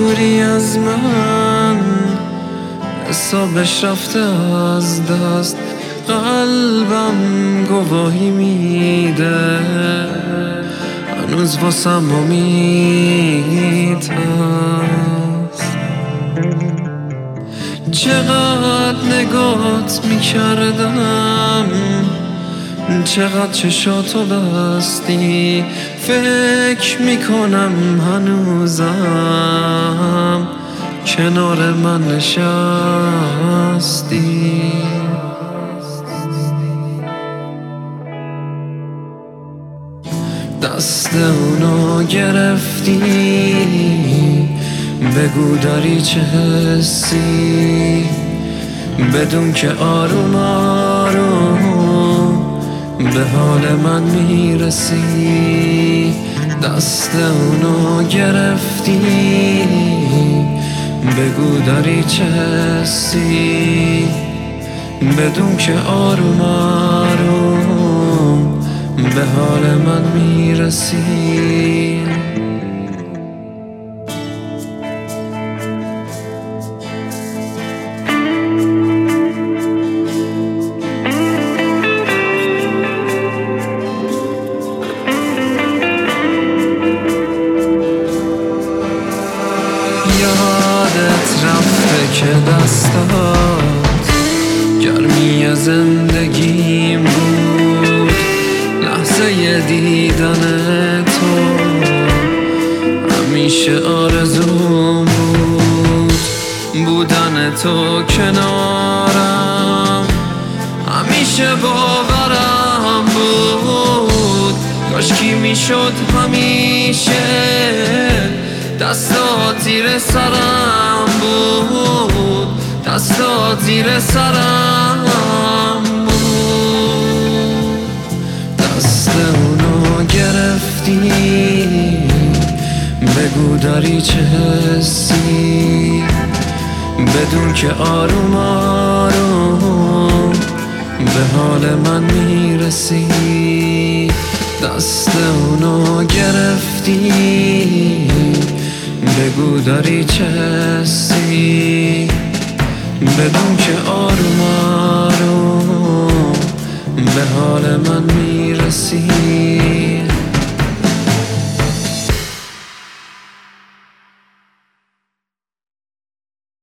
دوری از من حسابش رفته از دست، قلبم گواهی میده هنوز واسم امید هست. چقدر نگات میکردم، چقدر چشاتو بستی، فکر میکنم هنوزم کنار من نشستی. دست اونو گرفتی، بگو داری چه حسی، بدون که آروم آروم به حال من میرسی. دست اونو گرفتی، بگو داری چه حسی، بدون که آروم آروم به حال من میرسی. یادت رفته که دستات گرمی زندگیم بود، لحظه دیدن تو همیشه آرزوم بود. بودن تو کنارم همیشه باورم بود. کاشکی میشد همیشه دستات زیر سرم بود، دستات زیر سرم بود. دست اونو گرفتی، بگو داری چه حسی، بدون که آروم آروم به حال من میرسی. دست اونو گرفتی، بگو داری چه حسی، بدون که آروم